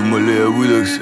Мали, я выдохся.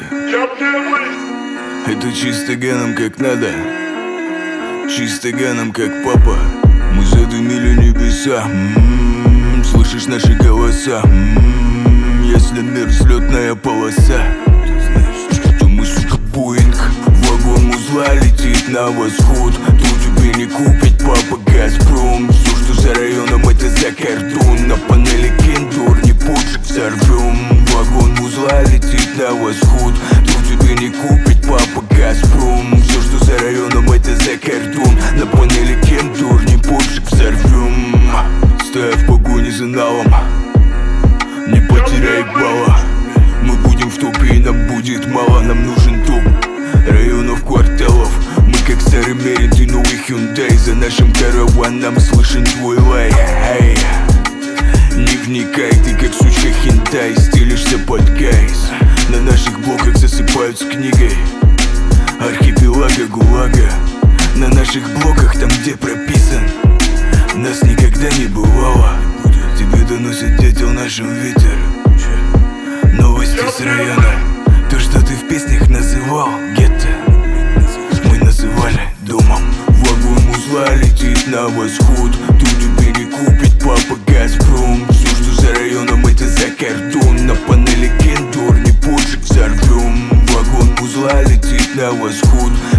Это чисто геном как надо, чисто геном как папа. Мы задымили небеса. Слышишь наши голоса? Если мир взлетная полоса, то мы, сука, Боинг. Вагон узла летит на восход. Тут тебе не купить, папа, Газпром. Все, что за районом, это за кордон. На панели кендор, не поджиг, взорвем. Вагон узла летит на восход. Тут тебе не купить, папа, Газпром. Все, что за районом, это за кордон. На панели кендор, не поджиг, взорвем. Стоя в погоне за налом, не потеряй балла. Мы будем в топе и нам будет мало. Нам нужен топ районов, кварталов. Мы как старый Мерин, ты новый Hyundai. За нашим караваном слышен твой лай. Эй, не вникай, ты как сучка хентай. Стелишься под гайз. На наших блоках засыпают с книгой архипелага ГУЛАГа. На наших блоках, там где прописан, нас никогда не бывало. Тебе доносит дятел нашим ветер. Новости с района. То, что ты в песнях называл гетто, мы называли домом. Вагон узла летит на восход. Тут тебе не купить, папа, Газпром. Все, что за районом, это за кордон. На панели кендор, не поджиг, взорвем. Вагон узла летит на восход.